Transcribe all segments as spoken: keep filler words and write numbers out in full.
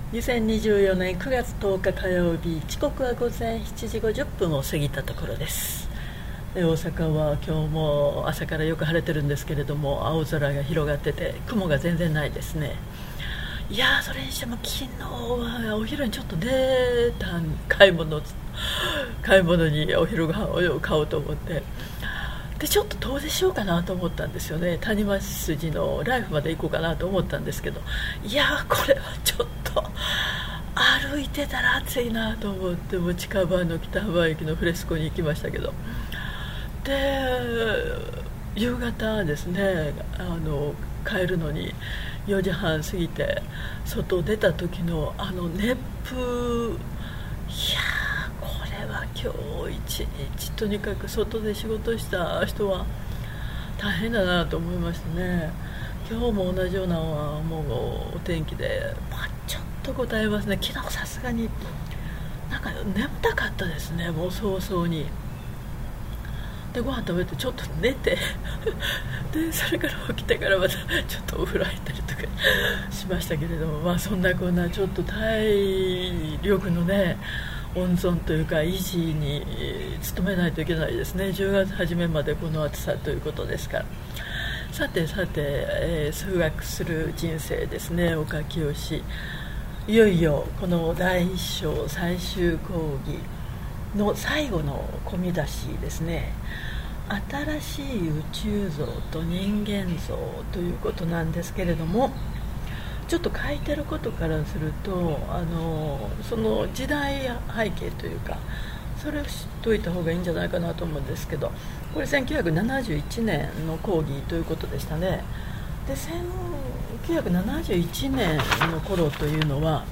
にせんにじゅうよねんくがつとおか火曜日、時刻は午前しちじごじゅっぷんを過ぎたところです。大阪は今日も朝からよく晴れてるんですけれども、青空が広がってて雲が全然ないですね。いやー、それにしても昨日はお昼にちょっと出た買い物買い物にお昼ご飯を買おうと思って、でちょっと遠出しようかなと思ったんですよね。谷町筋のライフまで行こうかなと思ったんですけど、いやー、これはちょっと歩いてたら暑いなと思って、もう近場の北浜駅のフレスコに行きましたけど、で夕方ですね、あの帰るのによじはん過ぎて外出た時のあの熱風、いやー、これは今日一日とにかく外で仕事した人は大変だなと思いましたね。今日も同じようなもうお天気で、まあ、ちょっと答えますね。昨日さすがになんか眠たかったですね、もう早々に。でご飯食べてちょっと寝てでそれから起きてからまたちょっとお風呂入ったりとかしましたけれども、まあそんなこんなちょっと体力のね温存というか維持に努めないといけないですね。じゅうがつ初めまでこの暑さということですから。さてさて、えー、数学する人生ですねを書き押し、いよいよこのだいいっ章最終講義の最後の込み出しですね。新しい宇宙像と人間像ということなんですけれども、ちょっと書いてることからすると、あのその時代背景というかそれを知っておいた方がいいんじゃないかなと思うんですけど、これせんきゅうひゃくななじゅういちねんの講義ということでしたね。でせんきゅうひゃくななじゅういちねんの頃というのは、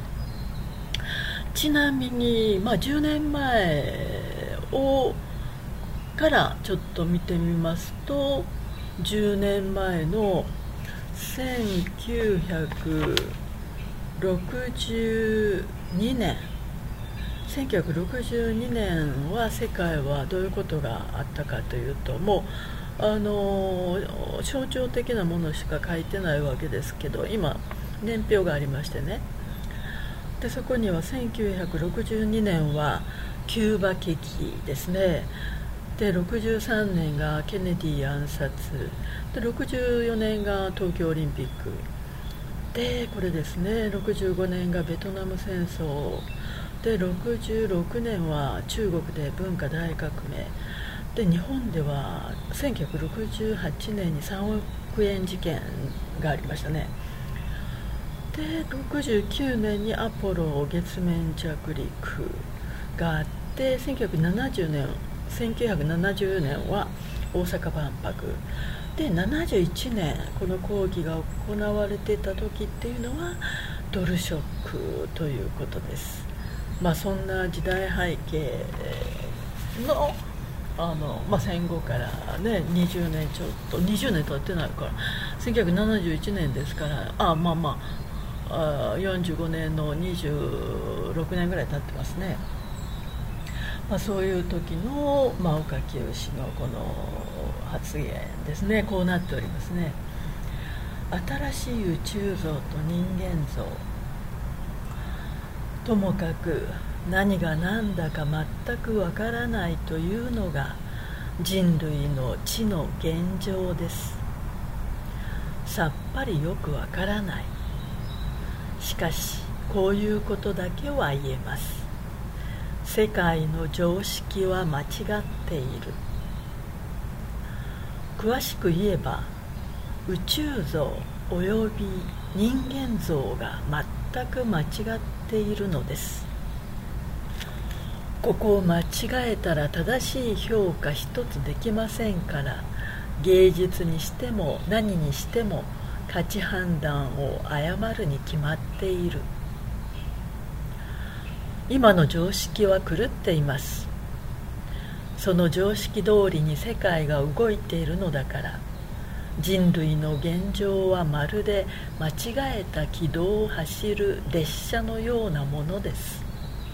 ちなみに、まあ、じゅうねんまえをからちょっと見てみますと、じゅうねんまえのせんきゅうひゃくろくじゅうにねんせんきゅうひゃくろくじゅうにねんは世界はどういうことがあったかというと、もうあの象徴的なものしか書いてないわけですけど、今年表がありましてね。でそこにはせんきゅうひゃくろくじゅうにねんはキューバ危機ですね。でろくじゅうさんねんがケネディ暗殺で、ろくじゅうよねんが東京オリンピックで、これですね、ろくじゅうごねんがベトナム戦争で、ろくじゅうろくねんは中国で文化大革命で、日本ではせんきゅうひゃくろくじゅうはちねんにさんおくえん事件がありましたね。でろくじゅうきゅうねんにアポロ月面着陸があって、せんきゅうひゃくななじゅうねんせんきゅうひゃくななじゅうねんは大阪万博で、ななじゅういちねんこの講義が行われていた時っていうのはドルショックということです。まあそんな時代背景のあの、まあ、戦後からねにじゅうねんちょっとにじゅうねん経ってないからせんきゅうひゃくななじゅういちねんですから、あまあまああよんじゅうごねんのにじゅうろくねんぐらい経ってますね。まあ、そういう時の、まあ、岡清のこの発言ですね、こうなっておりますね。新しい宇宙像と人間像、ともかく何が何だか全くわからないというのが人類の知の現状です。さっぱりよくわからない。しかしこういうことだけは言えます。世界の常識は間違っている。詳しく言えば宇宙像および人間像が全く間違っているのです。ここを間違えたら正しい評価一つできませんから、芸術にしても何にしても価値判断を誤るに決まっている。今の常識は狂っています。その常識通りに世界が動いているのだから、人類の現状はまるで間違えた軌道を走る列車のようなものです。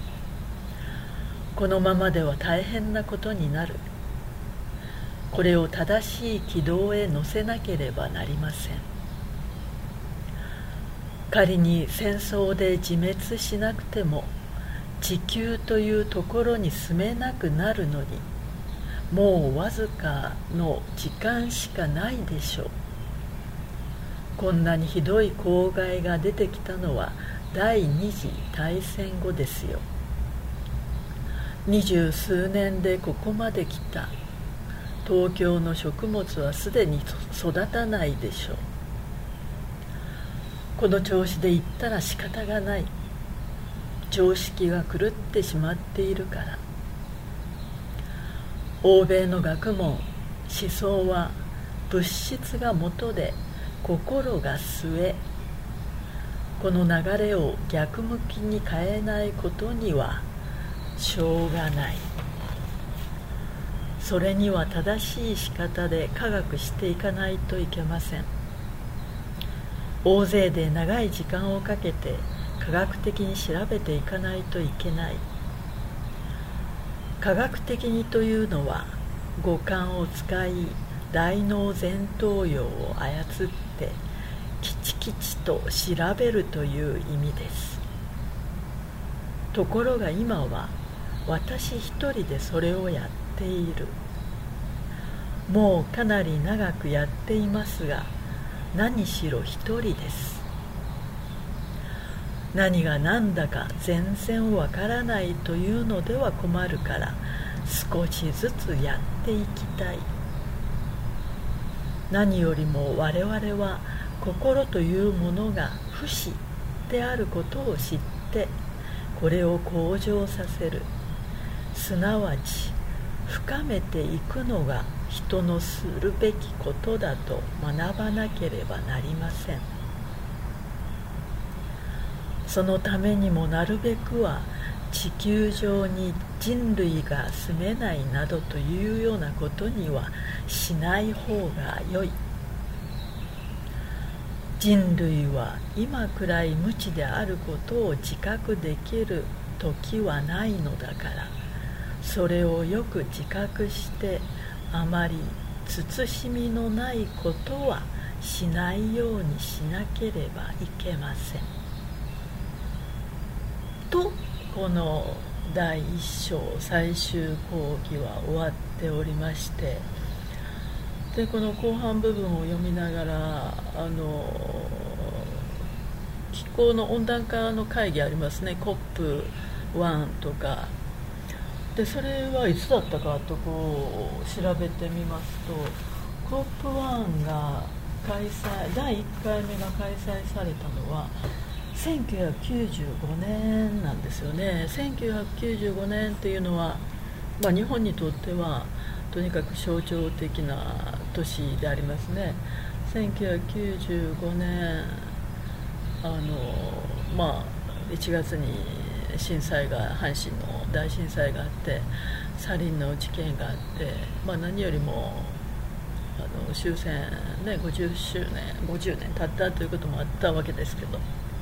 このままでは大変なことになる。これを正しい軌道へ乗せなければなりません。 仮に戦争で自滅しなくても地球というところに住めなくなるのにもうわずかの時間しかないでしょう。こんなにひどい公害が出てきたのは第二次大戦後ですよ。二十数年でここまで来た東京の食物はすでに育たないでしょう。この調子で言ったら仕方がない。常識が狂ってしまっているから。欧米の学問、思想は物質が元で心が末。この流れを逆向きに変えないことにはしょうがない。それには正しい仕方で科学していかないといけません。大勢で長い時間をかけて科学的に調べていかないといけない。科学的にというのは五感を使い大脳前頭葉を操ってきちきちと調べるという意味です。ところが今は私一人でそれをやっている。もうかなり長くやっていますが何しろ一人です。何が何だか全然わからないというのでは困るから少しずつやっていきたい。何よりも我々は心というものが不死であることを知ってこれを向上させる、すなわち深めていくのが人のするべきことだと学ばなければなりません。そのためにもなるべくは地球上に人類が住めないなどというようなことにはしない方がよい。人類は今くらい無知であることを自覚できる時はないのだから、それをよく自覚してあまり慎みのないことはしないようにしなければいけません。とこのだいいっ章最終講義は終わっておりまして、でこの後半部分を読みながらあの気候の温暖化の会議ありますね、 コップワン とかで、それはいつだったかとこう調べてみますと コップワン が開催だいいっかいめが開催されたのはせんきゅうひゃくきゅうじゅうごねんなんですよね。せんきゅうひゃくきゅうじゅうごねんというのは、まあ、日本にとってはとにかく象徴的な年でありますね。せんきゅうひゃくきゅうじゅうごねんあの、まあ、いちがつに震災が阪神の大震災があってサリンの事件があって、まあ、何よりもあの終戦、ね、ごじゅっしゅうねんごじゅうねん経ったということもあったわけですけど、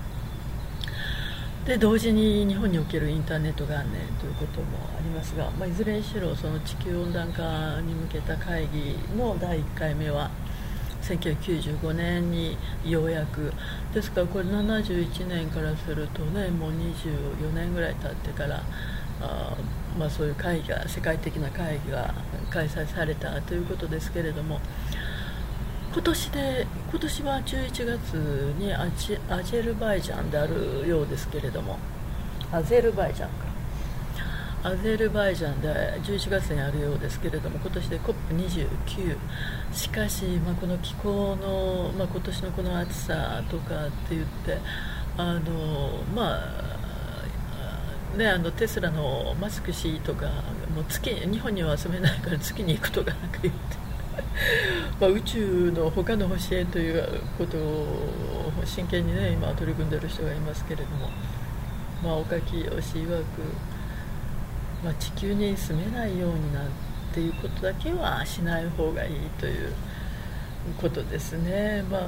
で同時に日本におけるインターネット元年ということもありますが、まあ、いずれにしろその地球温暖化に向けた会議のだいいっかいめはせんきゅうひゃくきゅうじゅうごねんにようやくですから、これななじゅういちねんからするとね、もうにじゅうよねんぐらい経ってからあ、まあ、そういう会議が世界的な会議が開催されたということですけれども、今年で今年はじゅういちがつにアジアジェルバイジャンであるようですけれども、アゼルバイジャンかアゼルバイジャンでじゅういちがつにあるようですけれども、今年で コップにじゅうきゅう。 しかし、まあ、この気候の、まあ、今年のこの暑さとかって言ってあのまあね、あのテスラのマスク氏とかもう月日本には住めないから月に行くとかなんか言ってまあ宇宙の他の星へということを真剣にね今取り組んでいる人がいますけれども、まあ岡清曰く、まあ、地球に住めないようになっていうことだけはしない方がいいということですね。まあ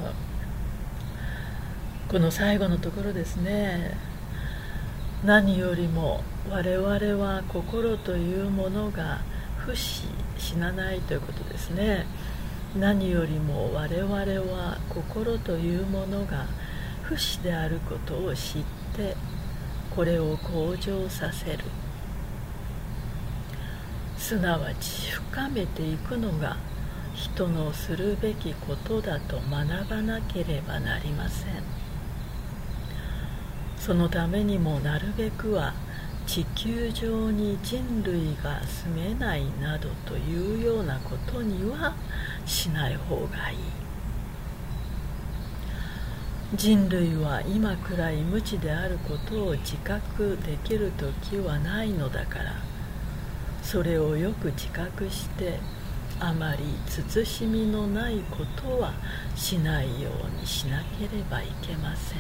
この最後のところですね。何よりも我々は心というものが不死死なないということですね。何よりも我々は心というものが不死であることを知ってこれを向上させる、すなわち深めていくのが人のするべきことだと学ばなければなりません。そのためにもなるべくは地球上に人類が住めないなどというようなことにはしない方がいい。人類は今くらい無知であることを自覚できる時はないのだから、それをよく自覚してあまり慎みのないことはしないようにしなければいけません。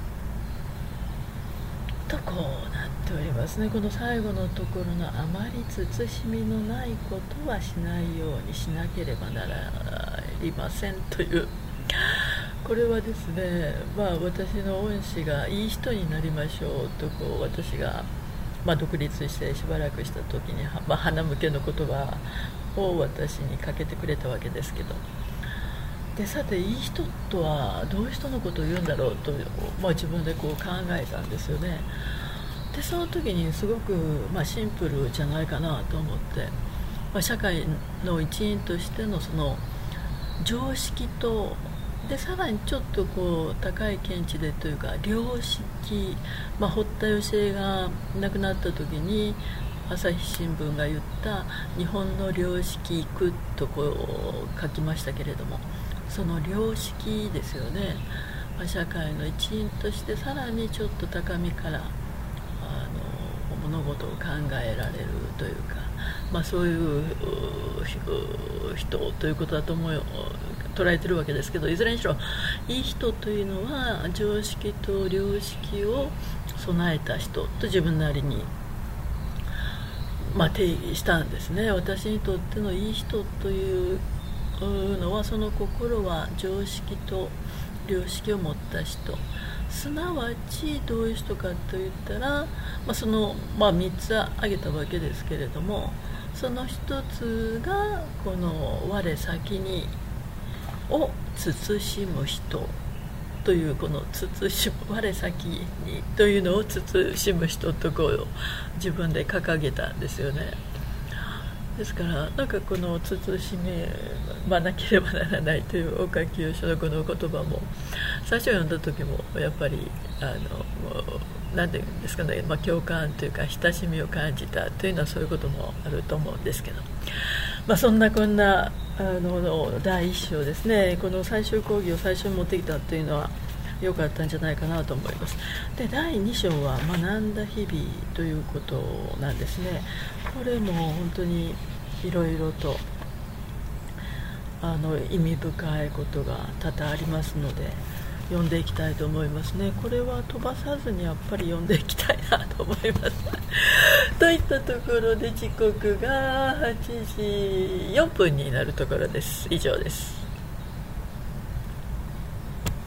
とこうなっておりますね。この最後のところのあまり慎みのないことはしないようにしなければなりませんという、これはですね、まあ、私の恩師がいい人になりましょうとこう私が、まあ、独立してしばらくした時に、まあ、花向けの言葉を私にかけてくれたわけですけど、でさていい人とはどういう人のことを言うんだろうと、まあ、自分でこう考えたんですよね。でその時にすごく、まあ、シンプルじゃないかなと思って、まあ、社会の一員としてのその常識と、でさらにちょっとこう高い見地でというか良識、まあ、堀田芳恵が亡くなった時に朝日新聞が言った日本の良識いくとこう書きましたけれども、その良識ですよね、まあ、社会の一員としてさらにちょっと高みからあの物事を考えられるというか、まあ、そういう人ということだと思う捉えてるわけですけど、いずれにしろいい人というのは常識と良識を備えた人と自分なりに、まあ、定義したんですね。私にとってのいい人というのは、その心は常識と良識を持った人、すなわちどういう人かといったら、まあ、その、まあ、みっつ挙げたわけですけれども、その一つがこの我先にを慎む人という、この慎む我先にというのを慎む人とこう自分で掲げたんですよね。ですからなんかこの慎まなければならないという岡清のこの言葉も最初読んだ時もやっぱりあの何て言うんですかね、まあ、共感というか親しみを感じたというのはそういうこともあると思うんですけど、まあ、そんなこんなあの第一章ですね、この最終講義を最初に持ってきたというのは良かったんじゃないかなと思います。でだいに章は学んだ日々ということなんですね。これも本当にいろいろとあの意味深いことが多々ありますので読んでいきたいと思いますね。これは飛ばさずにやっぱり読んでいきたいなと思いますといったところで時刻がはちじよんぷんになるところです。以上です。